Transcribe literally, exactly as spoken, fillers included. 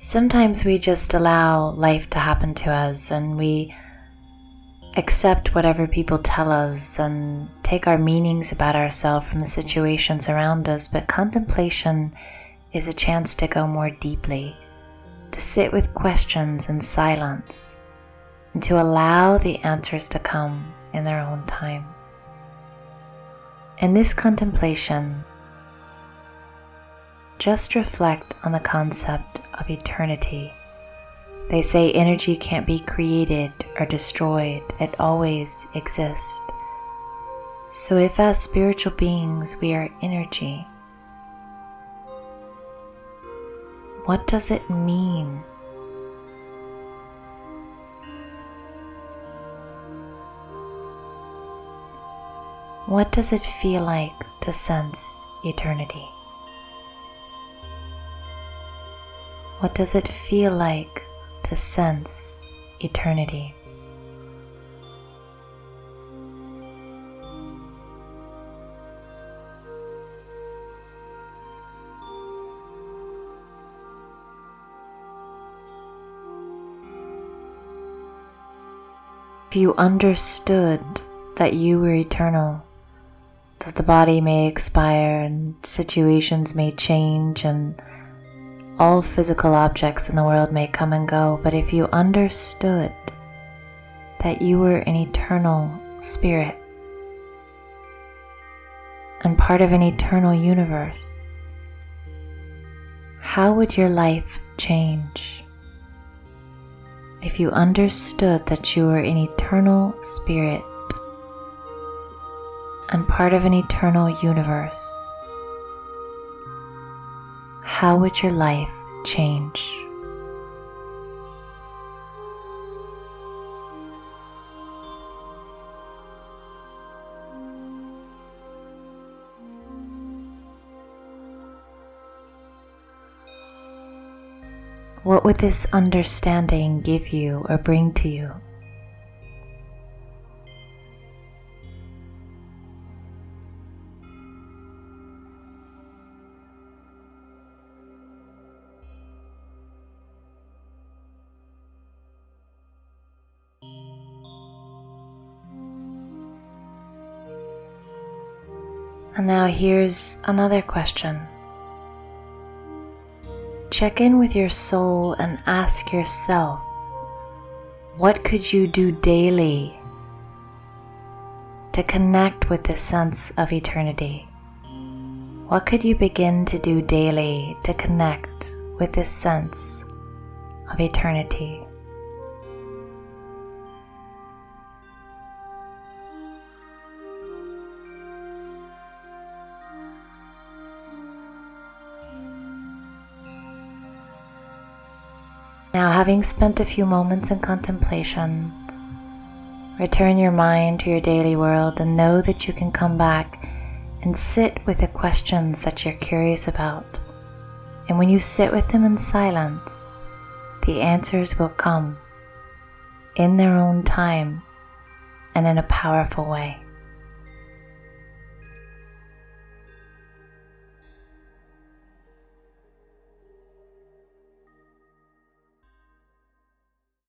Sometimes we just allow life to happen to us and we accept whatever people tell us and take our meanings about ourselves from the situations around us, but contemplation is a chance to go more deeply, to sit with questions in silence, and to allow the answers to come in their own time. In this contemplation, just reflect on the concept of eternity. They say energy can't be created or destroyed, it always exists. So if as spiritual beings we are energy, what does it mean? What does it feel like to sense eternity? What does it feel like to sense eternity? If you understood that you were eternal, that the body may expire and situations may change and all physical objects in the world may come and go, but if you understood that you were an eternal spirit and part of an eternal universe, how would your life change? If you understood that you were an eternal spirit and part of an eternal universe, how would your life change? What would this understanding give you or bring to you? And now here's another question. Check in with your soul and ask yourself, what could you do daily to connect with the sense of eternity? What could you begin to do daily to connect with this sense of eternity? Now, having spent a few moments in contemplation, return your mind to your daily world and know that you can come back and sit with the questions that you're curious about. And when you sit with them in silence, the answers will come in their own time and in a powerful way.